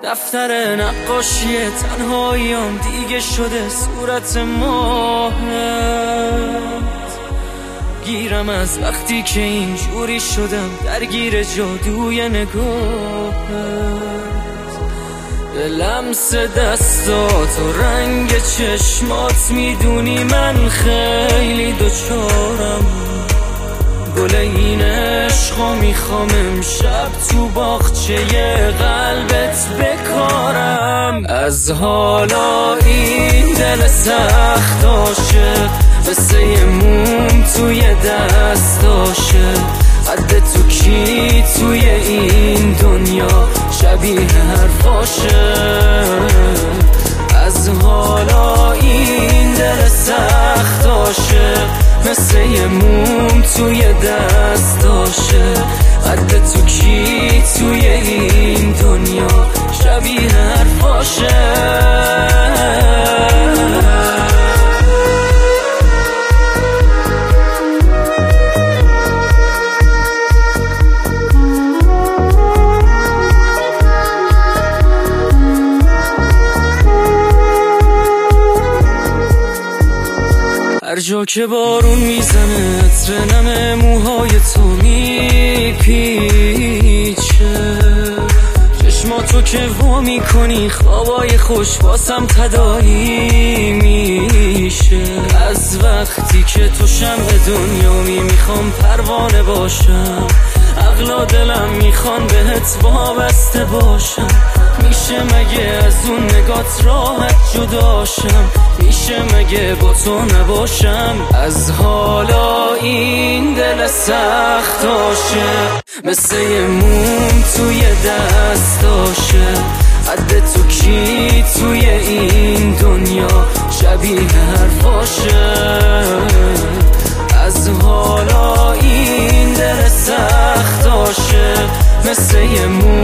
دفتر نقاشی تنهاییام دیگه شده صورت ماهت. گیرم از وقتی که اینجوری شدم درگیر جادوی نگاهت. به لمس دستات و رنگ چشمات میدونی من خیلی دوچارم. گل این عشقا میخوام امشب تو باغچه قلبت بکارم. از حالا این دل سخت عاشق مثل یه موم توی دستاشه. قد تو کی توی این دنیا شبیه حرفاشه. از حالا این دل سخت عاشق مثل یه موم توی دستاشه. قد تو کی توی این دنیا شبیه حرفاشه. هر جا که بارون میزنه عطر نم موهای تو میپیچه. چشماتو که وا میکنی خوابای خوش واسم تداعی میشه. از وقتی که تو شمع دنیامی میخوام پروانه باشم. عقل و دلم میخوان بهت وابسته باشم. میشه مگه از اون نگات راحت جداشم؟ میشه مگه با تو نباشم؟ از حالا این دل سخت عاشق مثل یه موم توی دستاشه. قد تو کی توی این دنیا شبیه حرفاشه. از حالا این دل سخت عاشق مثل یه موم